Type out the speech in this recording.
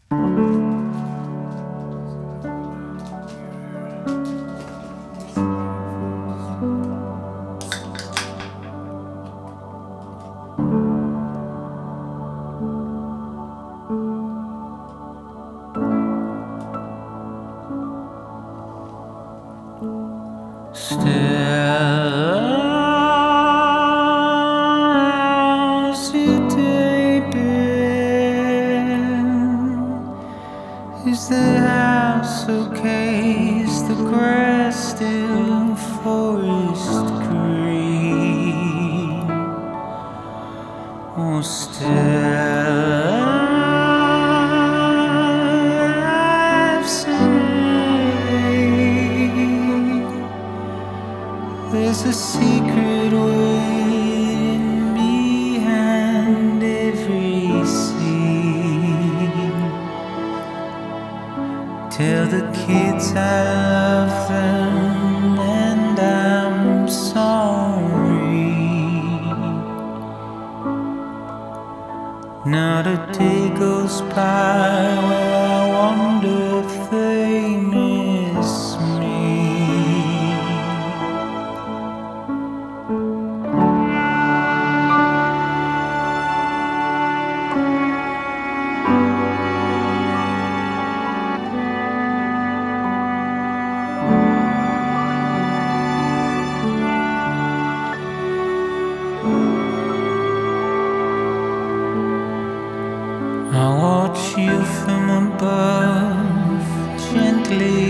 Still, how's your day been? Is the house okay? Is the grass still forest green? Or still there's a secret waiting behind every scene. Tell the kids I love them and I'm sorry. Not a day goes by where I wonder if they miss me. I watch you from above, gently